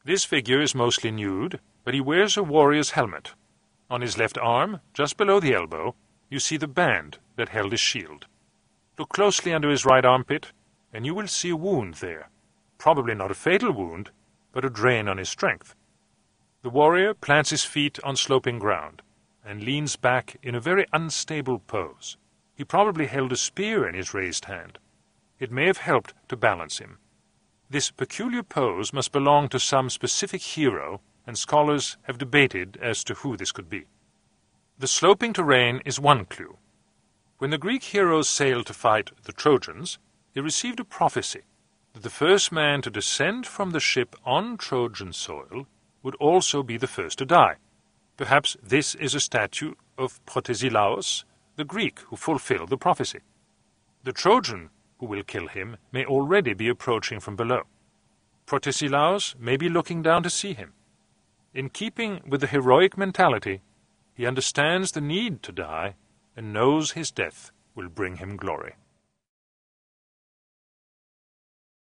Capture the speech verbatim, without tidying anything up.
This figure is mostly nude, but he wears a warrior's helmet. On his left arm, just below the elbow, you see the band that held his shield. Look closely under his right armpit, and you will see a wound there. Probably not a fatal wound, but a drain on his strength. The warrior plants his feet on sloping ground and leans back in a very unstable pose. He probably held a spear in his raised hand. It may have helped to balance him. This peculiar pose must belong to some specific hero, and scholars have debated as to who this could be. The sloping terrain is one clue. When the Greek heroes sailed to fight the Trojans, they received a prophecy that the first man to descend from the ship on Trojan soil would also be the first to die. Perhaps this is a statue of Protesilaus, the Greek who fulfilled the prophecy. The Trojan who will kill him may already be approaching from below. Protesilaus may be looking down to see him. In keeping with the heroic mentality, he understands the need to die and knows his death will bring him glory.